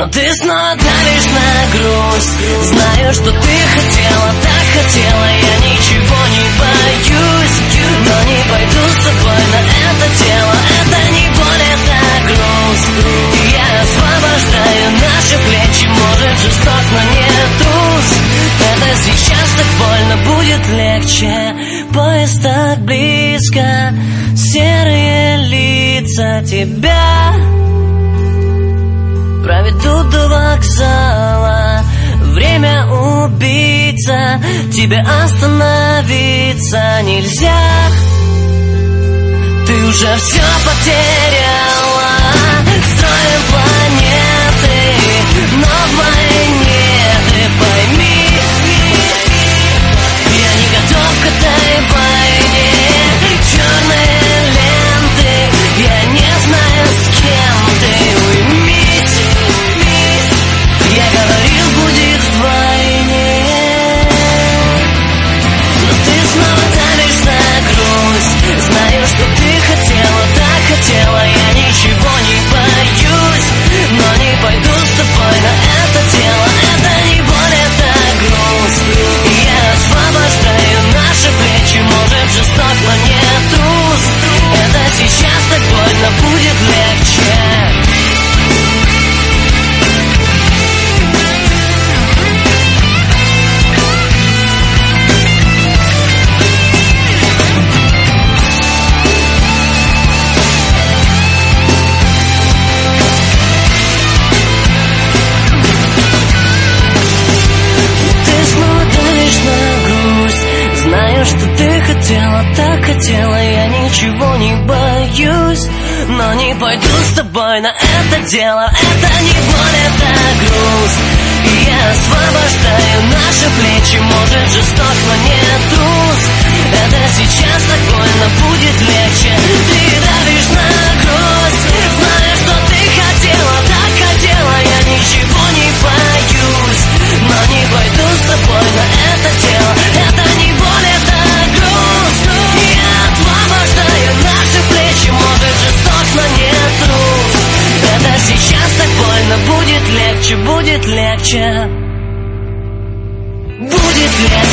Но ты снова давишь на грусть. Знаю, что ты хотела, так хотела. Я ничего не боюсь, но не пойду с тобой на это дело. Это не боль, это грусть. И я освобождаю наши плечи. Может, жесток, но не трус. Это сейчас так больно, будет легче. Поезд так близко, серые лица тебя проведут до вокзала. Время убийца, тебе остановиться нельзя. Ты уже все потеряла. Строим планеты, но в войне ты пойми, я не готов к этой войне. Черные ленты, я не знаю, с кем ты. Уймись, я говорил, будет вдвойне. Но ты снова давишь на грусть. Знаю, что ты хотела, так хотела. Я ничего не боюсь, но не пойду с тобой на это дело. Это не боль, это грусть. И я освобождаю наши плечи. Может, жесток, но не трус. Это сейчас так больно, будет легче. Так хотела, я ничего не боюсь, но не пойду с тобой на это дело. Это не боль, это грусть. И я освобождаю наши плечи. Может, жесток, но не трус. Это сейчас так больно, будет легче. Ты давишь на грусть. Знаю, что ты хотела, так хотела. Я ничего не боюсь, но не пойду с тобой на это дело. Это не боль, это грусть. Я освобождаю наши плечи. Может, жесток, но не трус. Это сейчас так больно, будет легче, будет легче. Будет легче.